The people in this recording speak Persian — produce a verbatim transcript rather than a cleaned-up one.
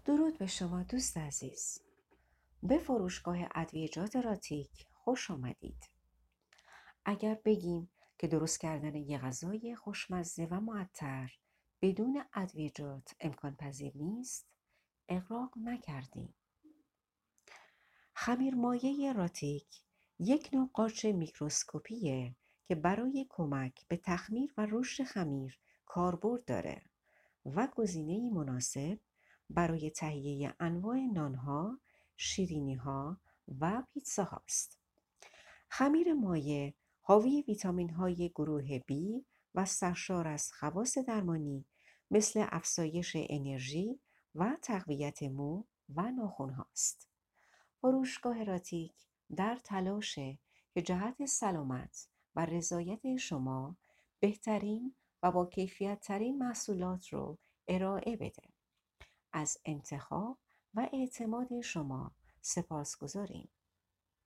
درود به شما دوست عزیز. به فروشگاه ادویه‌جات راتیک خوش آمدید. اگر بگیم که درست کردن یک غذای خوشمزه و معطر بدون ادویه‌جات امکان پذیر نیست، اغراق نکردیم. خمیرمایه راتیک یک نوع قارچ میکروسکوپیه که برای کمک به تخمیر و رشد خمیر کاربرد داره و گزینه‌ای مناسب برای تهیه انواع نان‌ها، شیرینی‌ها و پیتزاهاست. خمیر مایع حاوی ویتامین‌های گروه B و سرشار از خواص درمانی مثل افزایش انرژی و تقویت مو و ناخن‌هاست. فروشگاه راتیک در تلاشه که جهت سلامت و رضایت شما بهترین و با کیفیت ترین محصولات رو ارائه بده. از انتخاب و اعتماد شما سپاسگزاریم.